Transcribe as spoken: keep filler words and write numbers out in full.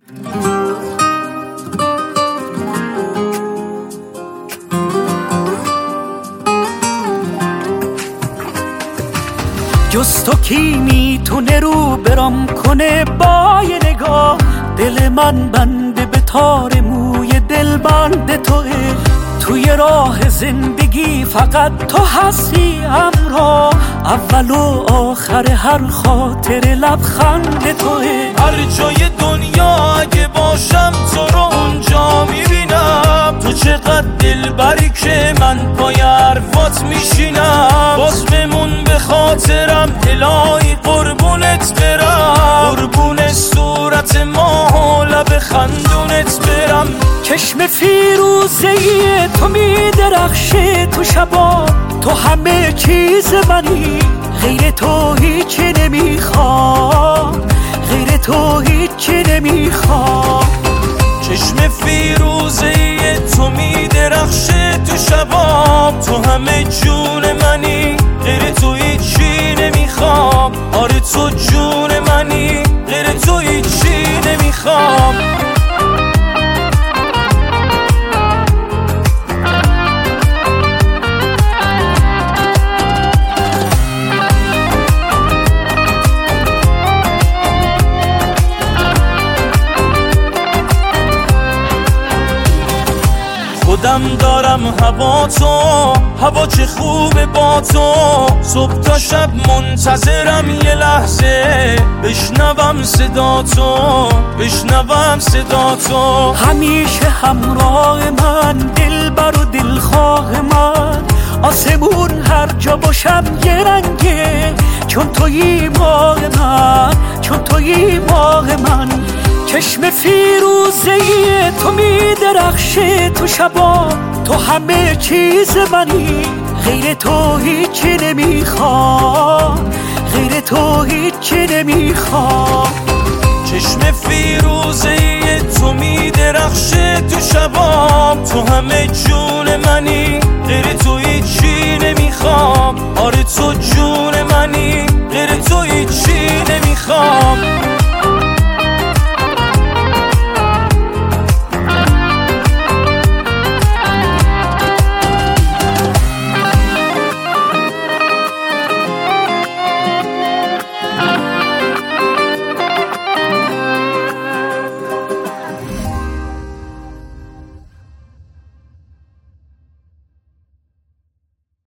جز تو کی میتونه رو برام کنه با یه نگاه؟ دل من بنده به تار موی دل بند توه. توی راه زندگی فقط تو هستی همراه، اول و آخر هر خاطر لبخند توه. هر جای دنیا اگه باشم تو رو اونجا میبینم، تو چقدر دلبری که من پای حرفات میشینم. باز بمون به خاطرم الهی قربونت برم، قربون صورت ماه و لب خندونت برم. چشم فیروزه تو میدرخشه تو شبا، تو همه چیز منی، غیر تو هیچی نمیخوام، غیر تو هیچی نمیخوام. چشم فیروزه تو میدرخشه تو شبام، تو همه جون منی، غیر تو هیچی نمیخوام. آره تو جون منی، غیر تو هیچی نمیخوام. خودم دارم هوا تو، هوا چه خوبه با تو. صبح تا شب منتظرم یه لحظه بشنوم صدا تو، بشنوم صدا تو. همیشه همراه من، دلبر و دلخواه من، آسمون هر جا باشم یه رنگه، چون تویی ماه من، چون تویی ماه من. چشم فیروزه تو میدرخشه تو شبا، تو همه چیز منی، غیر تو هیچی نمیخوام، غیر تو هیچی نمیخوام. چشم فیروزه تو میدرخشه تو شبام، تو همه جون منی، غیر تو هیچی نمیخوام. آره تو جون منی.